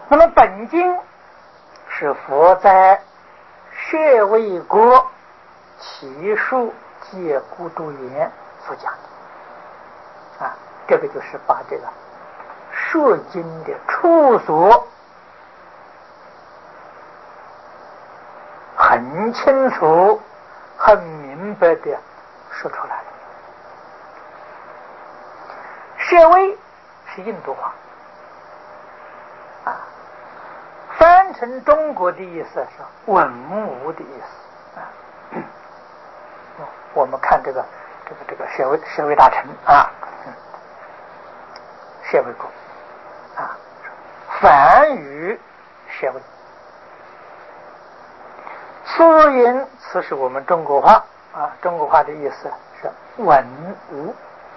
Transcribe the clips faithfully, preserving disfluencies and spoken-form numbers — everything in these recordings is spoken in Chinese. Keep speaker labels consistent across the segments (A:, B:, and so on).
A: 那么本经是佛在舍卫国祇树戒孤独园所讲的啊，这个就是把这个说经的处所很清楚、很明白的说出来了。舍卫是印度话啊，翻成中国的意思是文武的意思啊。我们看这个这个这个舍卫舍卫大臣啊，舍卫国啊，梵语舍卫。此音此是我们中国话啊，中国话的意思是文武。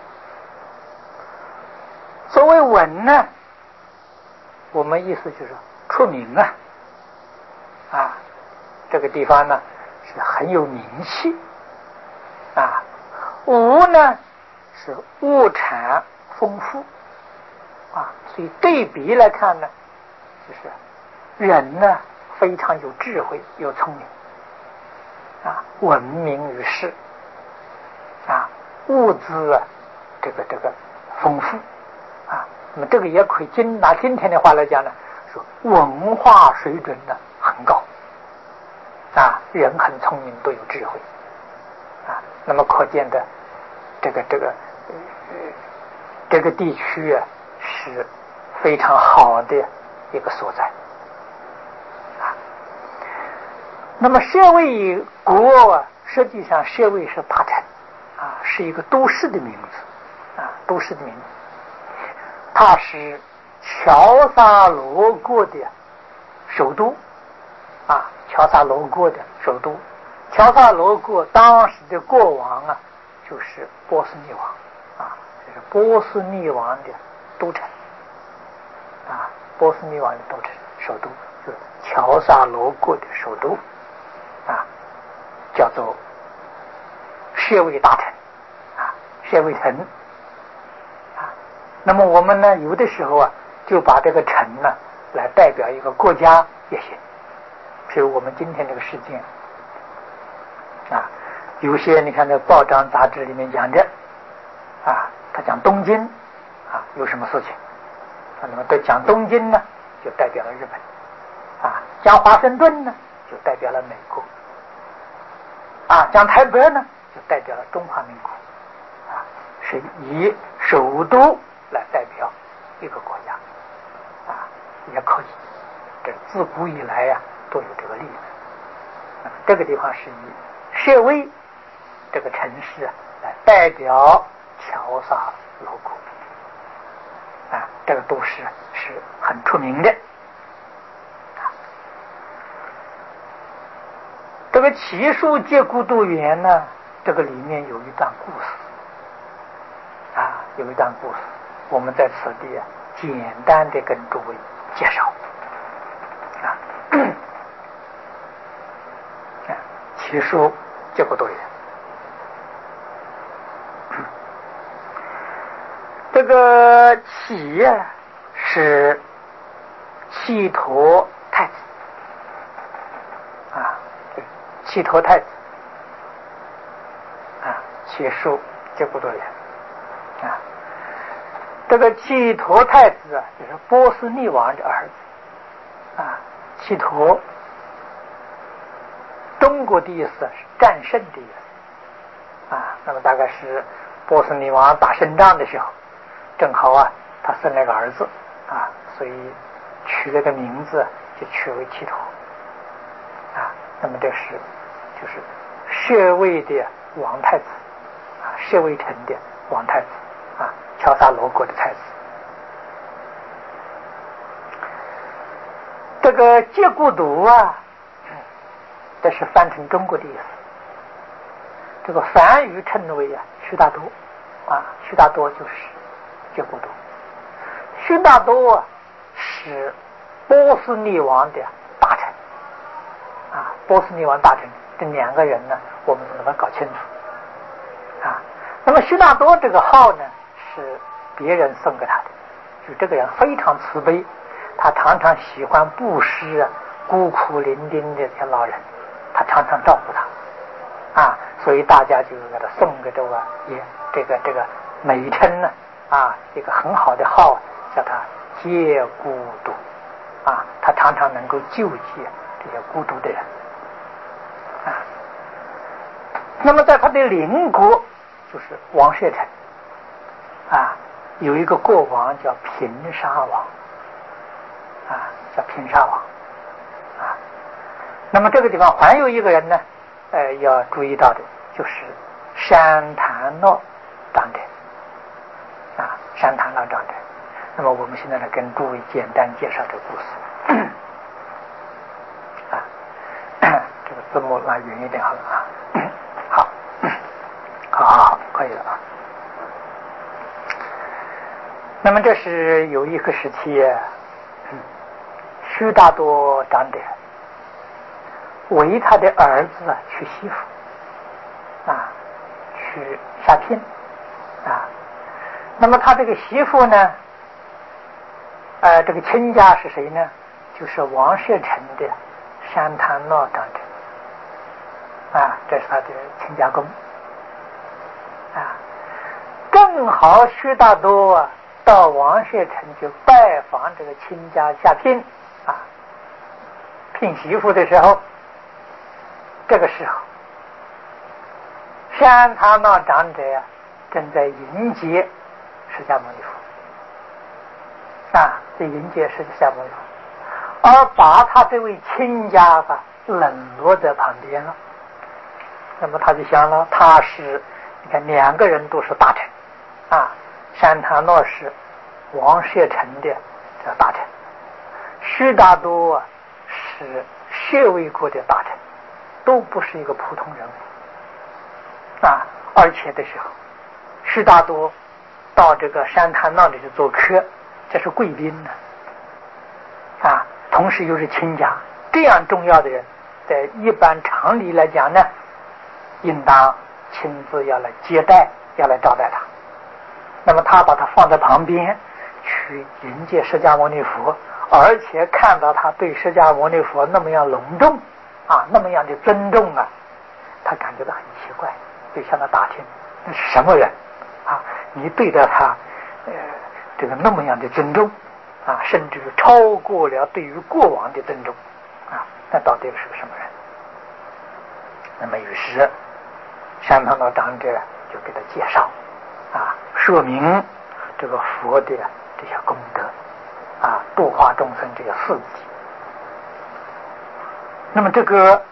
A: 所谓文呢，我们意思就是出名啊，啊，这个地方呢是很有名气啊。武呢是物产丰富啊，所以对比来看呢，就是人呢非常有智慧、有聪明啊，闻名于世啊，物资啊，这个这个丰富啊。那么这个也可以今拿今天的话来讲呢，说文化水准呢很高啊，人很聪明，都有智慧啊。那么可见的这个这个呃这个地区啊是非常好的一个所在啊。那么舍卫国啊，实际上舍卫是大臣啊，是一个都市的名字啊，都市的名字。它是乔萨罗国的首都啊，乔萨罗国的首都。乔萨罗国当时的国王啊，就是波斯匿王啊，这是波斯匿王的都城啊，波斯匿王的都城首都就是乔萨罗国的首都啊，叫做舍卫大城啊，舍卫城。那么我们呢，有的时候啊，就把这个城呢来代表一个国家也行。譬如我们今天这个事件啊，有些你看这报章杂志里面讲着啊，他讲东京啊有什么事情啊，那么对讲东京呢，就代表了日本啊；讲华盛顿呢，就代表了美国啊；讲台北呢，就代表了中华民国啊，是以首都来代表一个国家啊，也可以。这自古以来呀、啊，都有这个例子。那么这个地方是以舍卫这个城市啊来代表乔萨罗国啊，这个都市是很出名的。啊、这个祇树戒孤独园呢，这个里面有一段故事啊，有一段故事。我们在此地啊，简单的跟诸位介绍啊。祇树戒孤独园，这个祇啊是祇陀太子啊，祇陀太子啊，祇树戒孤独园啊。这个祇陀太子啊，就是波斯匿王的儿子啊。祇陀，中国的意思是战胜的意思啊。那么大概是波斯匿王打胜仗的时候，正好啊，他生了个儿子啊，所以取了个名字就取为祇陀啊。那么这是就是舍卫的王太子啊，舍卫城的王太子啊，乔萨罗国的太子。这个戒孤独啊，这是翻成中国的意思。这个梵语称为啊须达多啊，须达多就是戒孤独。须达多啊是波斯匿王的大臣啊，波斯匿王大臣这两个人呢，我们能够搞清楚啊。那么须达多这个号呢，是别人送给他的，就这个人非常慈悲， 他常常喜欢布施啊孤苦伶仃的这些老人，他常常照顾他啊，所以大家就给他送给这个也这个这个美称呢啊，一个很好的号，叫他戒孤独啊，他常常能够救济这些孤独的人啊。那么在他的邻国就是王舍城啊，有一个国王叫平沙王啊，叫平沙王啊。那么这个地方还有一个人呢，呃，要注意到的就是山坛诺长者啊，山坛诺长者。那么我们现在呢，跟诸位简单介绍这个故事啊，这个字幕拉远一点好了啊，好，好好好，可以了啊。那么这是有一个时期，嗯，须大多长者为他的儿子啊娶媳妇啊，娶下聘啊。那么他这个媳妇呢，呃，这个亲家是谁呢？就是王舍城的山坛诺长者啊，这是他的亲家公啊。正好须大多啊到王舍城去拜访这个亲家下聘啊，聘媳妇的时候，这个时候山坛诺长者呀、啊、正在迎接释迦牟尼佛啊，在迎接释迦牟尼佛，而把他这位亲家啊冷落在旁边了。那么他就想了，他是你看两个人都是大臣啊，山坛诺是王舍城的这大臣，须大多啊是舍卫国的大臣，都不是一个普通人物啊。而且的时候，须大多到这个山坛那里去做客，这是贵宾呢啊，同时又是亲家，这样重要的人，在一般常理来讲呢，应当亲自要来接待，要来招待他。那么他把他放在旁边去迎接释迦牟尼佛，而且看到他对释迦牟尼佛那么样隆重啊，那么样的尊重啊，他感觉到很奇怪，就向他打听那是什么人啊？你对待他呃这个那么样的尊重啊，甚至超过了对于过往的尊重啊，那到底是个什么人？那么于是山堂老长者就给他介绍啊，说明这个佛的这些功德啊，度化众生这些事迹。那么这个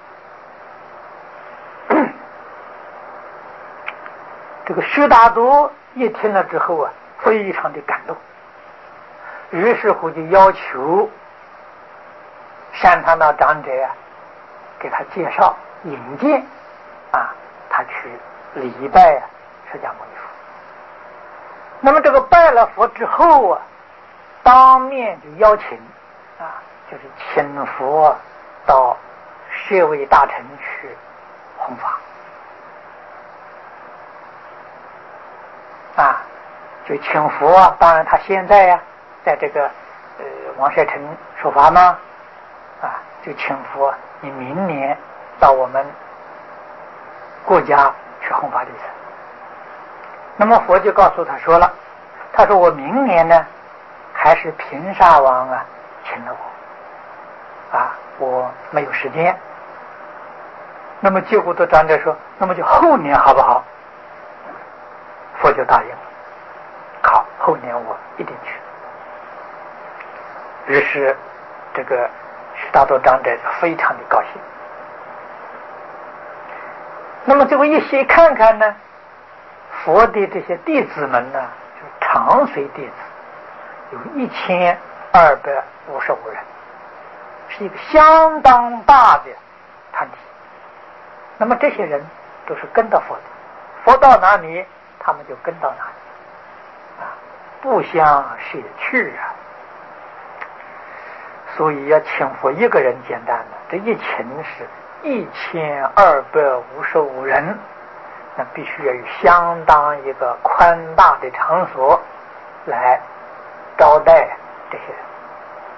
A: 这个须大多一听了之后啊，非常的感动，于是乎就要求山堂老长者啊给他介绍引荐啊，他去礼拜啊释迦牟尼佛。那么这个拜了佛之后啊，当面就邀请啊，就是请佛到舍卫大臣去弘法啊，就请佛啊。当然他现在呀、啊，在这个呃王舍城说法嘛啊，就请佛你明年到我们国家去弘法利生。那么佛就告诉他说了，他说我明年呢还是平沙王啊请了我啊，我没有时间。那么结果的长者说，那么就后年好不好？佛就答应了，好，后年我一定去。于是这个须大多长者非常的高兴。那么这个一细看看呢，佛的这些弟子们呢，就是长随弟子，有一千二百五十五人，是一个相当大的团体。那么这些人都是跟到佛的，佛到哪里，他们就跟到哪里，啊，不相舍去啊。所以要请佛一个人简单的，这一请是一千二百五十五人，那必须要有相当一个宽大的场所来招待这些人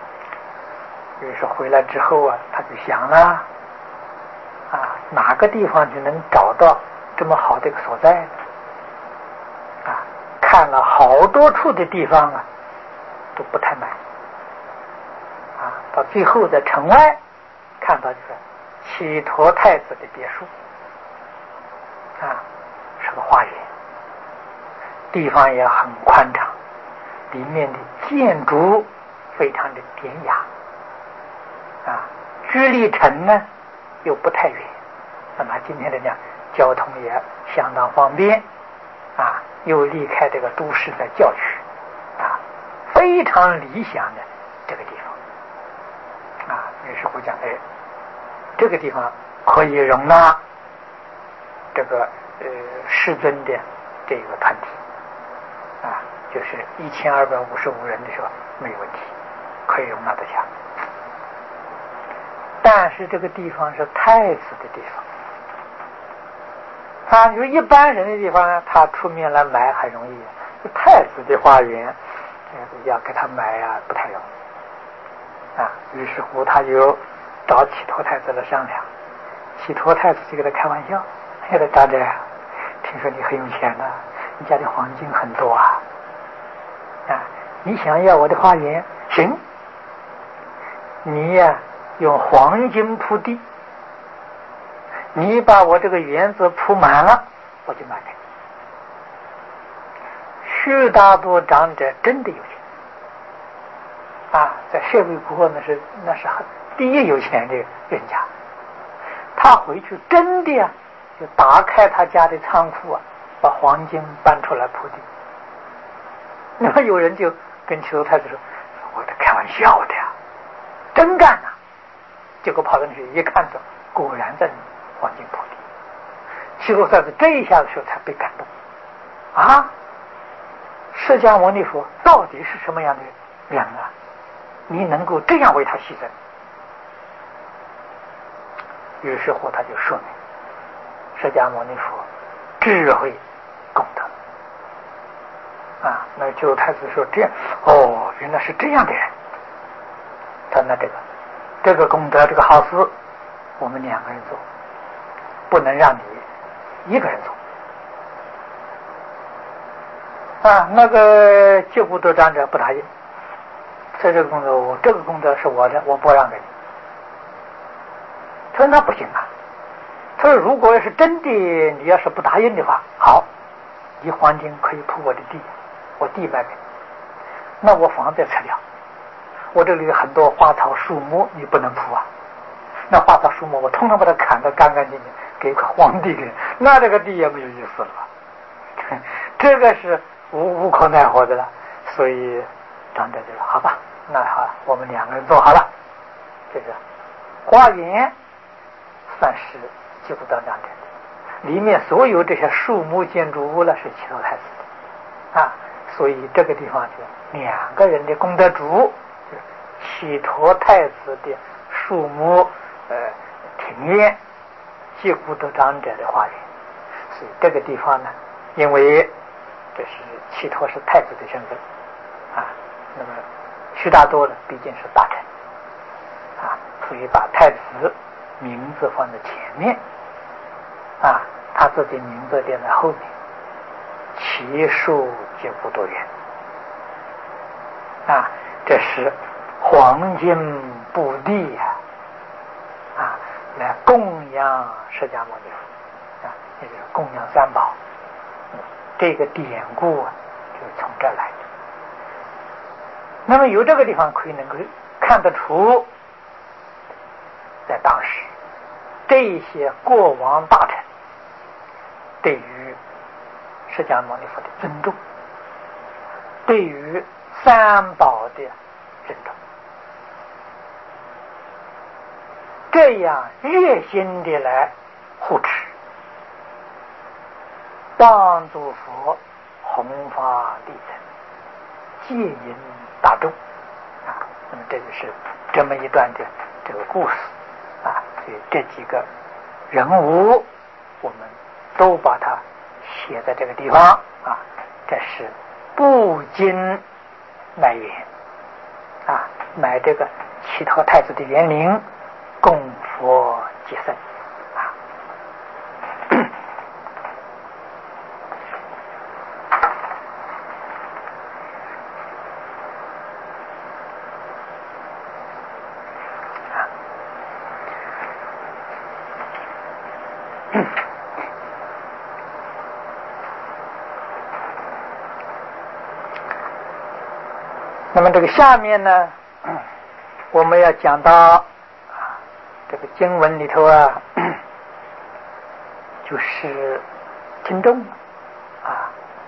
A: 于是回来之后啊，他就想了啊，哪个地方就能找到这么好的一个所在呢？啊，看了好多处的地方啊，都不太满啊，到最后在城外看到就是启陀太子的别墅啊，是个花园，地方也很宽敞，里面的建筑非常的典雅啊，距离城呢又不太远，那么今天来讲交通也相当方便啊，又离开这个都市的郊区啊，非常理想的这个地方啊。于是乎讲，哎，这个地方可以容纳这个呃世尊的这个团体啊，就是一千二百五十五人的时候没有问题，可以容纳得下。但是这个地方是太子的地方啊，就是一般人的地方呢，他出面来买很容易，太子的花园，这个要给他买啊，不太容易啊。于是乎，他就找启陀太子来商量。启陀太子就给他开玩笑：“哎呀，长者，听说你很有钱呐、啊，你家的黄金很多啊，啊，你想要我的花园，行，你呀、啊、用黄金铺地。”你把我这个园子铺满了，我就卖给你。须达多长者真的有钱啊，在舍卫国那是那是很第一有钱的人家。他回去真的呀、啊，就打开他家的仓库啊，把黄金搬出来铺地。那么有人就跟启陀太子说：“我在开玩笑的呀，真干呐、啊！”结果跑到那去一看着，果然在黄金铺地。启陀太子这一下的时候才被感动啊！释迦牟尼佛到底是什么样的人啊？你能够这样为他牺牲？于是乎他就说明释迦牟尼佛智慧功德啊。那启陀太子说：“这样哦，原来是这样的人。”他那这个这个功德这个好事，我们两个人做，不能让你一个人做啊。那个救苦多长者不答应，这这个功德，我这个功德是我的，我不让给你。他说：“那不行啊。”他说：“如果是真的，你要是不答应的话，好，你黄金可以铺我的地，我地卖给你，那我房子拆掉，我这里有很多花草树木，你不能铺啊。那花草树木我通通把它砍得干干净净，给个荒地给，那这个地也没有意思了吧？这个是无无可奈何的了。所以长者就说：好吧，那好，我们两个人做好了。这个花园算是几乎到长者的，里面所有这些树木建筑物呢是启陀太子的啊。所以这个地方就两个人的功德主，就是启陀太子的树木呃庭院，几乎都长者的花园。所以这个地方呢，因为这是启陀是太子的身份啊，那么须达多呢毕竟是大臣啊，所以把太子名字放在前面啊，他自己名字列在后面，其数皆不多远啊，这是黄金布地呀 啊, 啊，来供养释迦牟尼佛啊，也就是供养三宝。这个典故啊，就是从这儿来的。那么由这个地方可以能够看得出，在当时这些过往大臣对于释迦牟尼佛的尊重，对于三宝的尊重，这样热心的来护持，帮助佛弘法利生，戒引大众啊。那么这就是这么一段的这个故事啊。所以这几个人物我们都把它写在这个地方啊。这是布金买园啊，买这个乞托太子的园林，供佛祭僧啊。那么这个下面呢，我们要讲到这个经文里头啊，就是听众啊，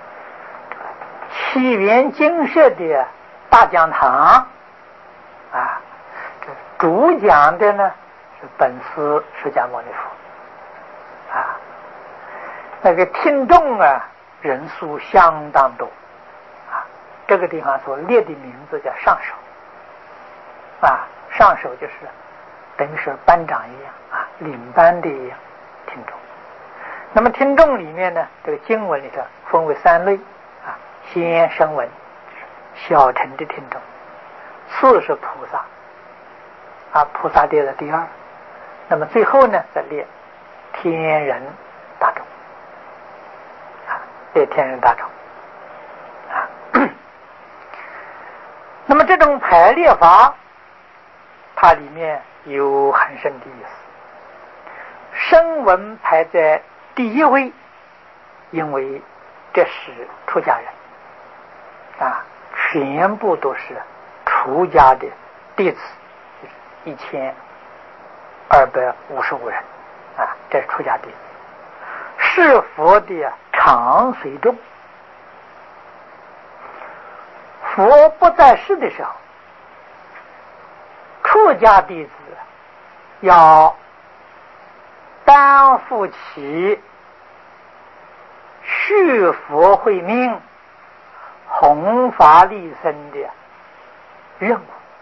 A: 起源精舍的大讲堂啊，这主讲的呢是本师释迦牟尼佛啊，那个听众啊人数相当多。这个地方所列的名字叫上首啊，上首就是等于是班长一样啊，领班的一样听众。那么听众里面呢，这个经文里头分为三类啊，先声闻，小乘的听众；次是菩萨啊，菩萨列在第二。那么最后呢，再列天人大众啊，列天人大众。那么这种排列法，它里面有很深的意思。声闻排在第一位，因为这是出家人啊，全部都是出家的弟子，就是一千二百五十五人啊，这是出家弟子，是佛的常随众。佛不在世的时候，出家弟子要担负起续佛慧命、弘法利生的任务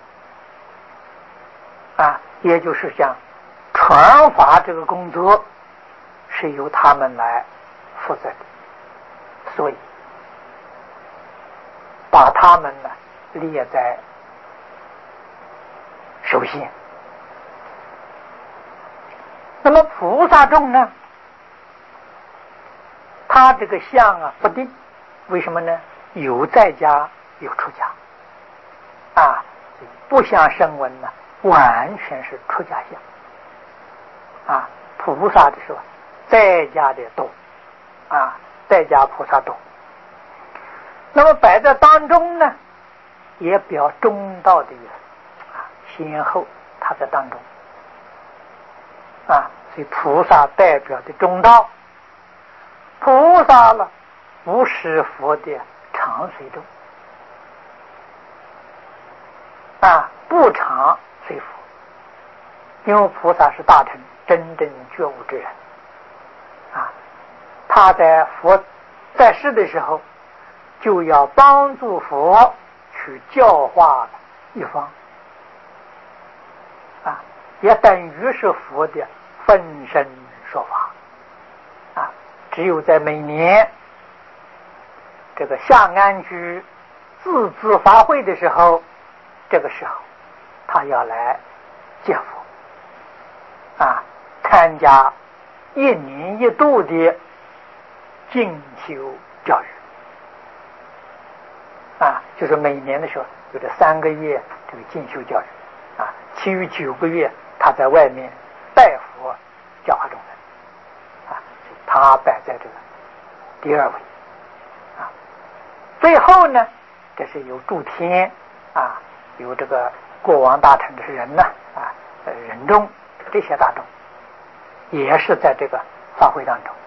A: 啊，也就是讲传法这个工作是由他们来负责的，所以把他们呢列在首先。那么菩萨众呢，他这个相啊不定，为什么呢？有在家有出家啊，不像声闻呢完全是出家相啊。菩萨的时候在家的多啊，在家菩萨多。那么摆在当中呢，也表中道的意思啊，先后他在当中啊，所以菩萨代表的中道，菩萨了不是佛的常随众啊，不常随佛，因为菩萨是大乘真正觉悟之人啊，他在佛在世的时候就要帮助佛去教化一方啊，也等于是佛的分身说法啊。只有在每年这个下安居自治法会的时候，这个时候他要来见佛啊，参加一年一度的进修教育啊，就是每年的时候有这三个月这个进修教育啊，其余九个月他在外面代佛教化众人啊，他摆在这个第二位啊。最后呢，这是有诸天啊，有这个过往大乘的人呢啊，人众这些大众也是在这个法会当中，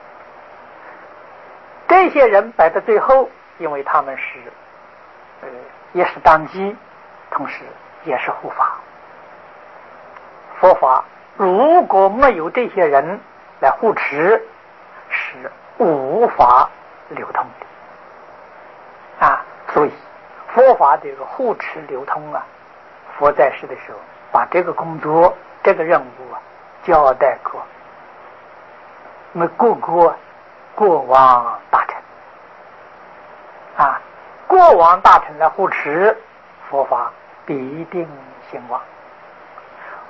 A: 这些人摆在最后，因为他们是呃，也是当机，同时也是护法。佛法如果没有这些人来护持，是无法流通的啊。所以佛法这个护持流通啊，佛在世的时候把这个工作、这个任务啊交代过我们各个过往大臣啊。过往大臣来护持佛法，必定兴旺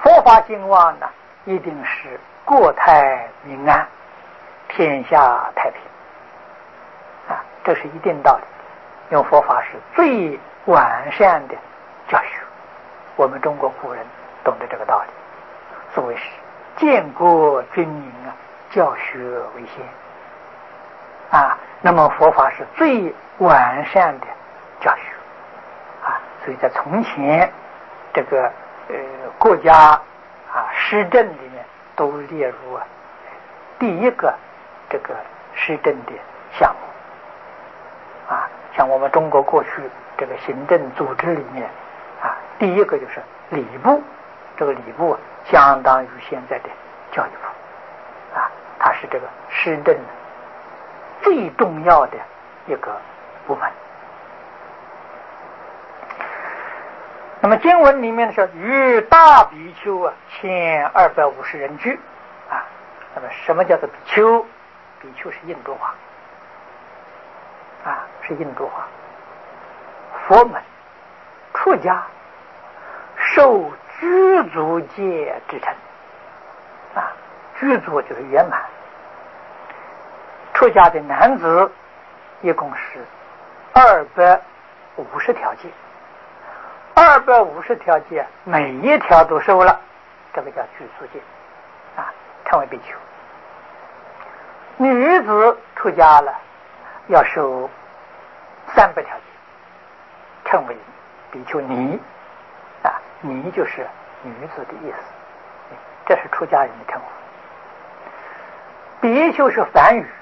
A: 佛法兴旺呢，一定是国泰民安，天下太平啊，这是一定道理。因为佛法是最完善的教学，我们中国古人懂得这个道理，所谓是建国军民啊，教学为先啊。那么佛法是最完善的教学啊，所以在从前这个呃国家啊施政里面都列入啊第一个这个施政的项目啊。像我们中国过去这个行政组织里面啊，第一个就是礼部，这个礼部、啊、相当于现在的教育部啊，它是这个施政最重要的一个部门。那么经文里面说，与大比丘啊，千二百五十人居啊。那么什么叫做比丘？比丘是印度话。啊，是印度话。佛门出家受具足戒之称啊，具足就是圆满。出家的男子一共是二百五十条戒，二百五十条戒每一条都受了，这个叫具足戒啊，称为比丘。女子出家了要受三百条戒，称为比丘尼啊，尼就是女子的意思，这是出家人的称呼。比丘是梵语，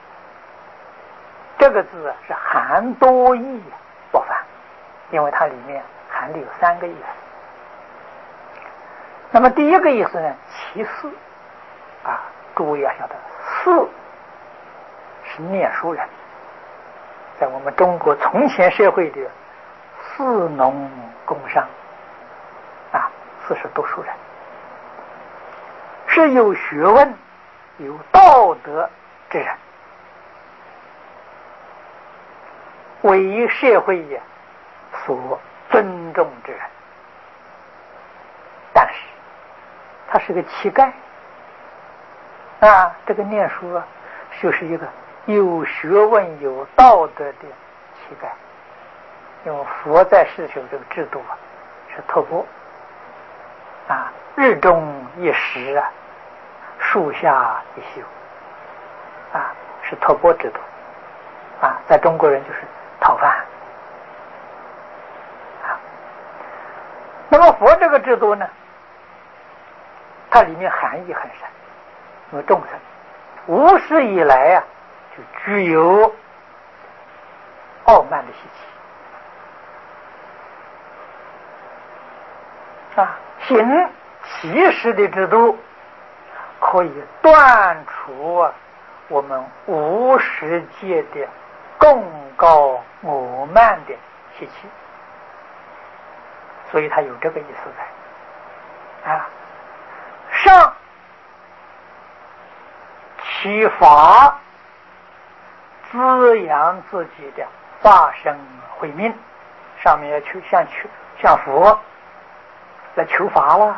A: 这个字是含多义不凡，因为它里面含的有三个意思。那么第一个意思呢，其四啊，诸位要晓得，四是念书人。在我们中国从前社会的士农工商啊，四是读书人，是有学问有道德之人，为社会也所尊重之人。但是他是个乞丐啊，这个念书啊，就是一个有学问有道德的乞丐。因为佛在世时这个制度啊是托钵啊，日中一食啊，树下一宿啊，是托钵制度啊，在中国人就是讨饭啊。那么佛这个制度呢，它里面含义很深，因为众生无始以来呀、啊，就具有傲慢的习气啊，行其实的制度可以断除啊我们无始界的贡高我慢的习气，所以它有这个意思在啊。上其法滋养自己的法身慧命，上面要去向去向佛来求法了。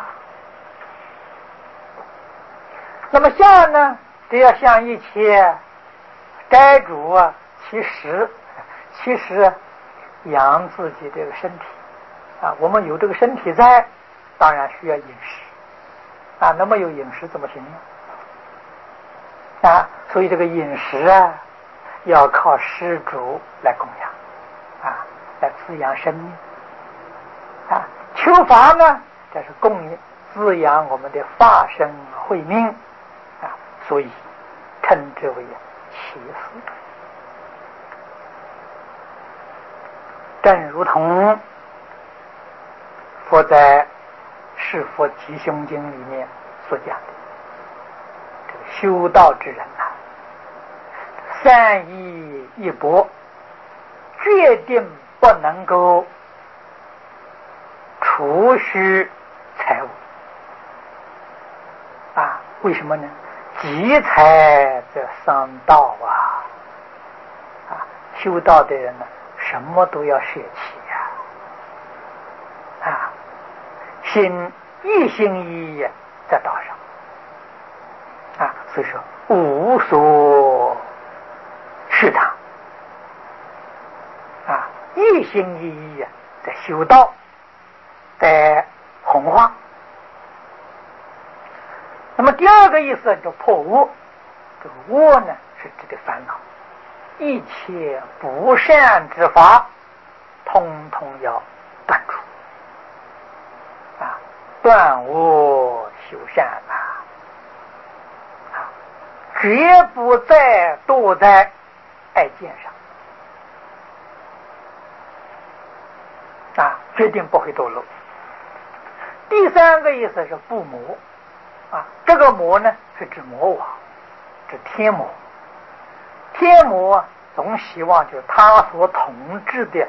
A: 那么下呢，就要向一切斋主啊，其实其实养自己这个身体啊，我们有这个身体在，当然需要饮食啊，那么有饮食怎么行呢？啊，所以这个饮食啊，要靠施主来供养啊，来滋养生命啊。求法呢，这是供滋养我们的法身慧命啊，所以称之为其事。正如同佛在《是佛吉凶经》里面所讲的，这个修道之人啊，三衣一钵，决定不能够储蓄财物啊！为什么呢？积财则伤道啊！啊，修道的人呢，什么都要舍弃呀！啊，心一心一意在道上啊，所以说无所事堂啊，一心一意在修道，在弘化。那么第二个意思就破恶，这个恶呢是指的烦恼，一切不善之法，通通要断除啊，断恶修善啊，啊，绝不再堕在爱见上啊，决定不会堕落。第三个意思是不魔啊，这个魔呢是指魔王，指天魔。天魔总希望就是他所统治的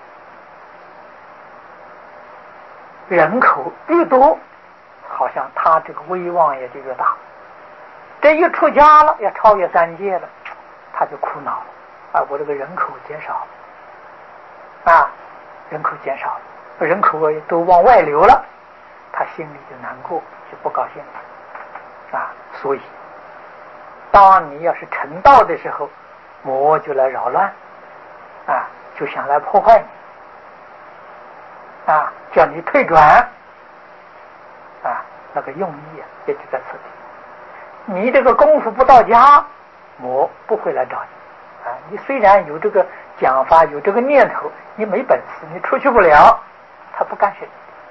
A: 人口越多，好像他这个威望也就越大。这一出家了，要超越三界了，他就苦恼啊，我这个人口减少了啊，人口减少了，人口都往外流了，他心里就难过，就不高兴了啊。所以当你要是成道的时候，魔就来扰乱啊，就想来破坏你啊，叫你退转啊，那个用意啊也就在此地。你这个功夫不到家，魔不会来找你啊。你虽然有这个讲法，有这个念头，你没本事，你出去不了，他不干涉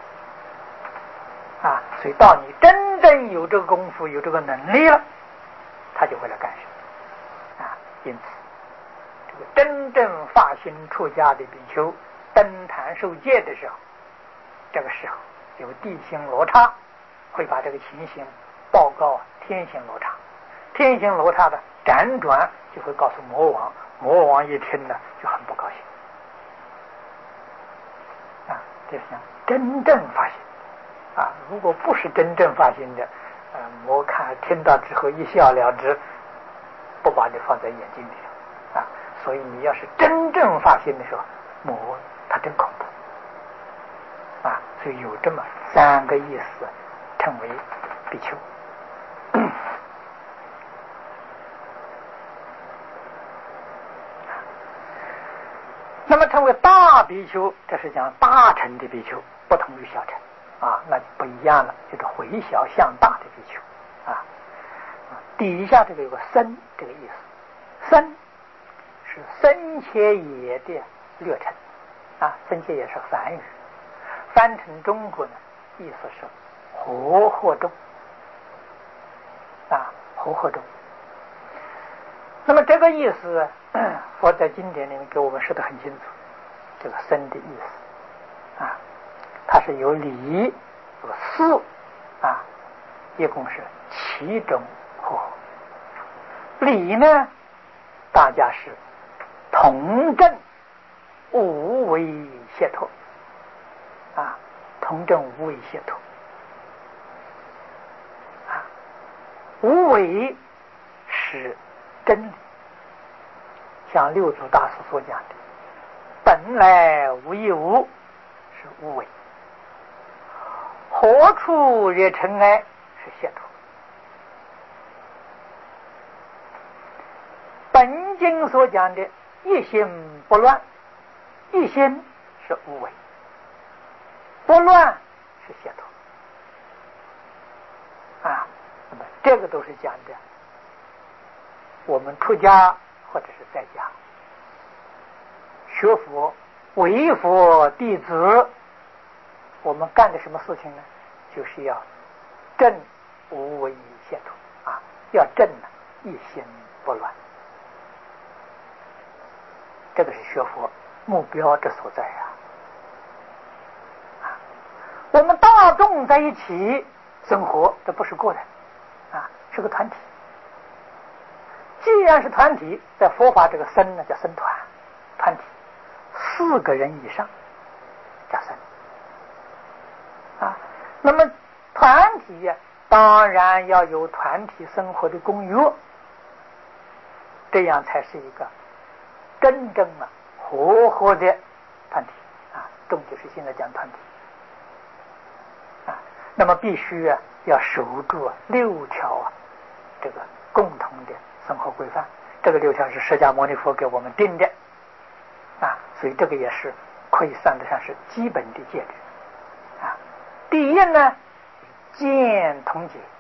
A: 你啊。所以到你真正有这个功夫，有这个能力了，他就会来干涉啊。因此这个真正发心出家的比丘登坛受戒的时候，这个时候有地心罗刹会把这个情形报告天心罗刹，天心罗刹的辗转就会告诉魔王，魔王一听呢就很不高兴啊。这是讲真正发心啊，如果不是真正发心的，呃，魔看听到之后一笑了之，不把你放在眼睛里啊。所以你要是真正发心的时候，魔他真恐怖啊。所以有这么三个意思，称为比丘。那么称为大比丘，这是讲大乘的比丘，不同于小乘啊，那就不一样了，就是回小向大的比丘啊。底下这个有个僧这个意思，僧是僧伽耶的略称啊，僧伽耶是梵语，翻成中国呢，意思是活惑众啊，活惑众。那么这个意思，佛在经典里面给我们说得很清楚，这个僧的意思啊，它是有理有事啊，一共是七种活。理呢，大家是同证无为解脱啊，同证无为解脱啊，无为是真理，像六祖大师所讲的本来无一物是无为，何处惹尘埃是解脱。本经所讲的一心不乱，一心是无为，不乱是解脱啊。那么这个都是讲的我们出家或者是在家学佛为佛弟子，我们干的什么事情呢？就是要证无为解脱啊，要证呢一心不乱，这个是学佛目标之所在啊。啊，我们大众在一起生活，这不是个人啊，是个团体。既然是团体，在佛法这个僧呢叫僧团，团体四个人以上叫僧啊。那么团体呀、啊，当然要有团体生活的公约，这样才是一个真正啊活活的团体啊。众就是现在讲团体啊， 那么必须啊要守住六条啊这个共同的生活规范。这个六条是释迦牟尼佛给我们定的啊，所以这个也是可以算得上是基本的戒律啊。第一呢，见同解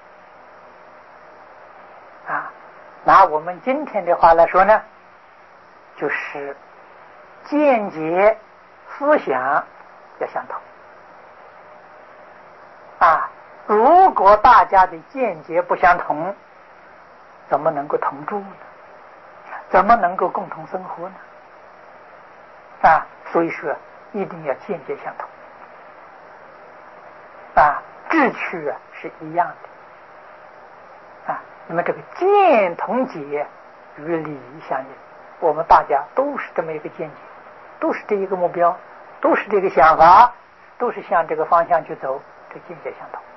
A: 啊，拿我们今天的话来说呢，就是见解思想要相同啊。如果大家的见解不相同，怎么能够同住呢？怎么能够共同生活呢？啊，所以说一定要见解相同啊，志趣啊是一样的啊。那么这个见同解与理相应，我们大家都是这么一个见解，都是这一个目标，都是这个想法，都是向这个方向去走，这见解相同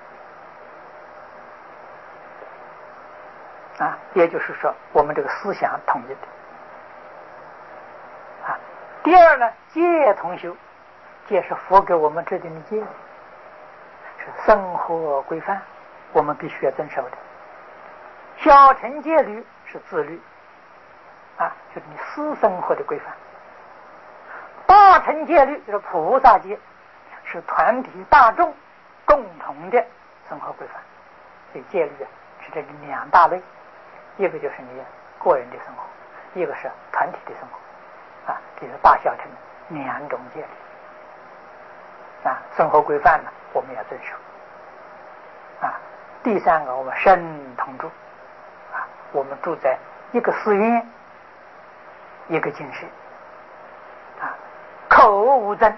A: 啊，也就是说我们这个思想统一的啊。第二呢，戒同修，戒是佛给我们制定的戒律，是生活规范，我们必须要遵守的。小乘戒律是自律啊，就是你私生活的规范。大乘戒律就是菩萨戒，是团体大众共同的生活规范。所以戒律啊是这个两大类，一个就是你个人的生活，一个是团体的生活啊，这是大小乘两种戒律啊。生活规范呢，我们要遵守啊。第三个，我们身同住啊，我们住在一个寺院，一个精神啊，口无争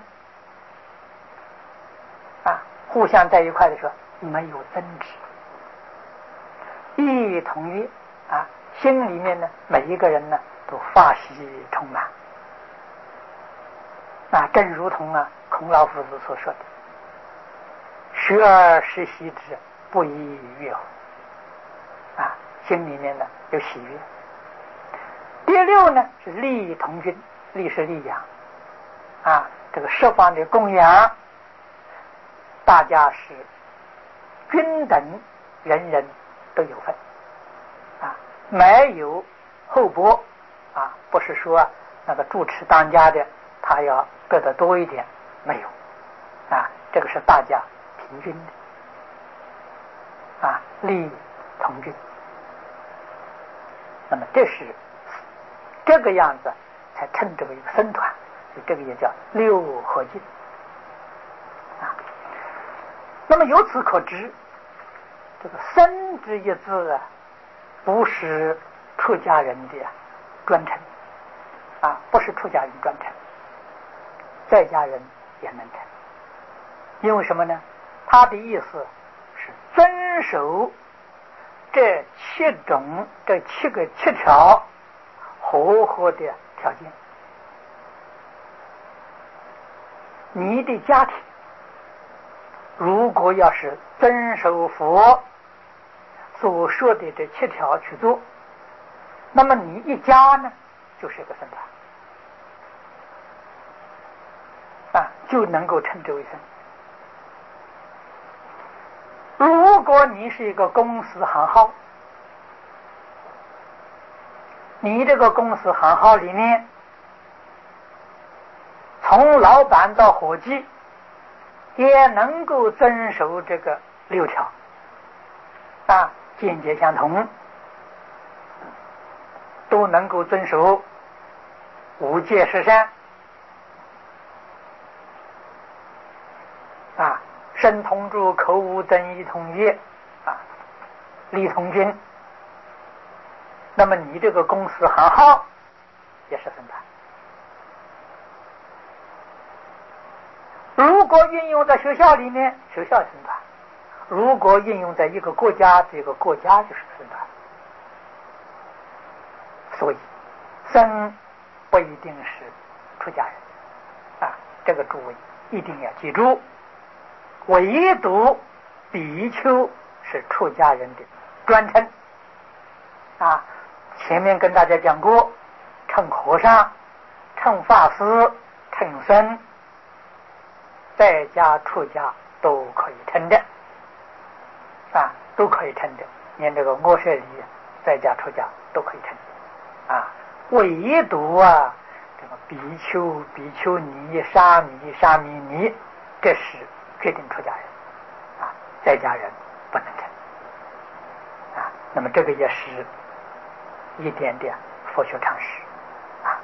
A: 啊，互相在一块的时候没有争执，一同悦啊，心里面呢每一个人呢都法喜充满啊，正如同啊孔老夫子所说的，学而时习之，不亦乐乎啊，心里面呢有喜悦。第六呢是利同均，利是利养啊，这个十方的供养，大家是均等，人人都有份啊，没有厚薄啊，不是说那个主持当家的他要得的多一点，没有啊，这个是大家平均的啊，利同均。那么这是这个样子才称之为一个僧团，所以这个也叫六合敬啊。那么由此可知，这个僧这一字啊，不是出家人的专称啊，不是出家人专称，在家人也能称。因为什么呢？他的意思是遵守这七种这七个七条合合的条件。你的家庭如果要是遵守佛所说的这七条去做，那么你一家呢就是一个僧团啊，就能够称之为僧。如果你是一个公司行号，你这个公司行号里面，从老板到伙计也能够遵守这个六条啊，见解相同，都能够遵守五戒十善啊，身同住，口无争，意同悦啊，利同均。那么你这个公司行号也是僧团。如果运用在学校里面，学校僧团；如果运用在一个国家，这个国家就是僧团。所以僧不一定是出家人啊，这个诸位一定要记住，唯独比丘是出家人的专称啊。前面跟大家讲过，称和尚、称法师、称僧，在家出家都可以称的。 都可以称的，连这个卧舍里在家出家都可以称的啊，唯独啊这个比丘、比丘尼、沙弥、沙弥尼，这是决定出家人啊，在家人不能称啊。那么这个也是一点点佛学常识啊。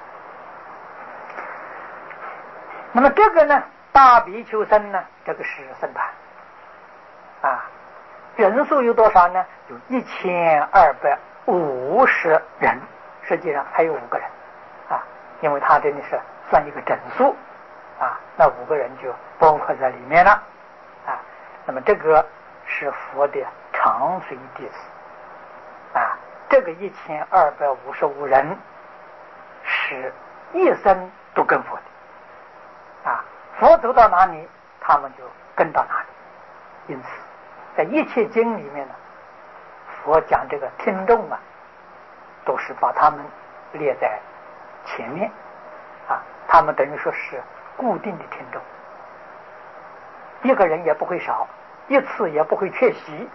A: 那么这个呢，大比丘僧呢，这个是僧团啊，人数有多少呢？有一千二百五十人，实际上还有五个人啊，因为他这里是算一个整数啊，那五个人就包括在里面了啊。那么这个是佛的长随弟子啊，这个一千二百五十五人是一生都跟佛的啊，佛走到哪里，他们就跟到哪里。因此，在一切经里面呢，佛讲这个听众啊，都是把他们列在前面啊，他们等于说是固定的听众，一个人也不会少，一次也不会缺席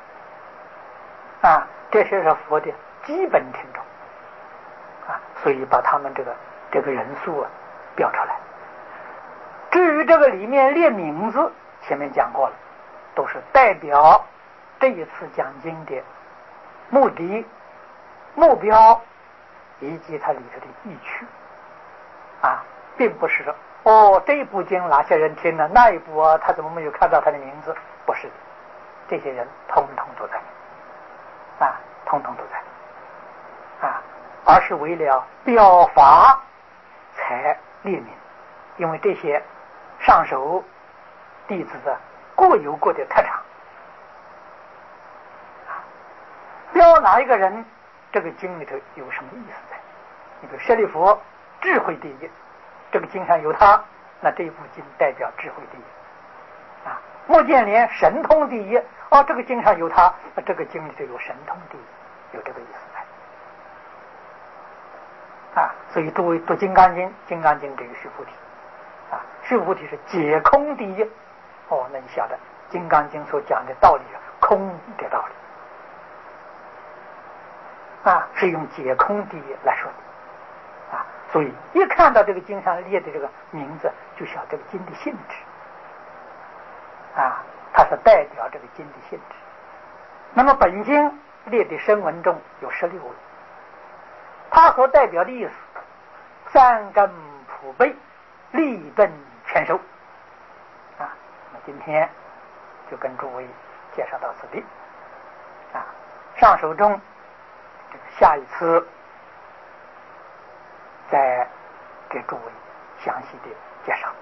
A: 啊，这些是佛的基本听众啊，所以把他们这个这个人数啊标出来。至于这个里面列名字，前面讲过了，都是代表这一次讲经的目的、目标以及它里头的意趣啊，并不是说哦这一部经哪些人听了，那一部啊他怎么没有看到他的名字？不是的，这些人通通都在啊，通通都在啊，而是为了表法才列名，因为这些上首弟子的各有各的特长啊，标哪一个人，这个经里头有什么意思在？你比如舍利弗智慧第一，这个经上有他，那这一部经代表智慧第一啊。目犍连神通第一，哦，这个经上有他，那这个经里头有神通第一，有这个意思在啊。所以读读金刚经，金刚经这个是菩提啊，是菩提是解空第一。哦，那你晓得金刚经所讲的道理是空的道理啊，是用解空第一来说的啊。所以一看到这个经上列的这个名字，就晓得这个经的性质啊，它是代表这个经的性质。那么本经列的声闻中有十六位，它所代表的意思，三根普被，利钝全收啊。那今天就跟诸位介绍到此地啊，上首中这个下一次再给诸位详细的介绍。